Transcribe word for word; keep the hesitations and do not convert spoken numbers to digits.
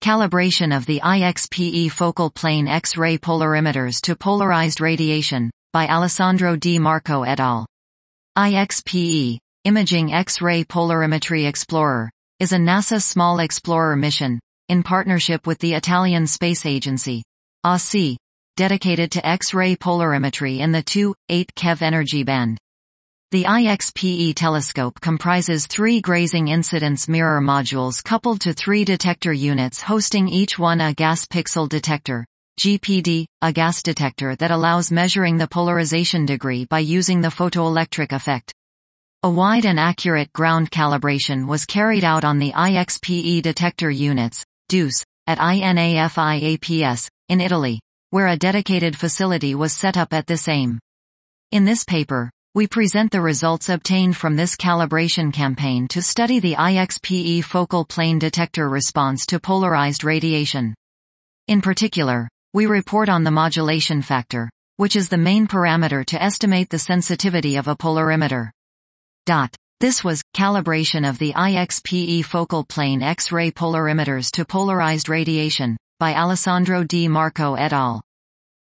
Calibration of the I X P E focal plane X-ray polarimeters to polarized radiation, by Alessandro Di Marco et al. I X P E, Imaging X-ray Polarimetry Explorer, is a NASA Small Explorer mission, in partnership with the Italian Space Agency, A S I, dedicated to X-ray polarimetry in the two point eight keV energy band. The I X P E telescope comprises three grazing incidence mirror modules coupled to three detector units hosting each one a gas pixel detector, G P D, a gas detector that allows measuring the polarization degree by using the photoelectric effect. A wide and accurate ground calibration was carried out on the I X P E detector units, D U S, at INAFI-APS, in Italy, where a dedicated facility was set up at this aim. In this paper, we present the results obtained from this calibration campaign to study the I X P E focal plane detector response to polarized radiation. In particular, we report on the modulation factor, which is the main parameter to estimate the sensitivity of a polarimeter. Dot. This was calibration of the I X P E focal plane X-ray polarimeters to polarized radiation, by Alessandro Di Marco et al.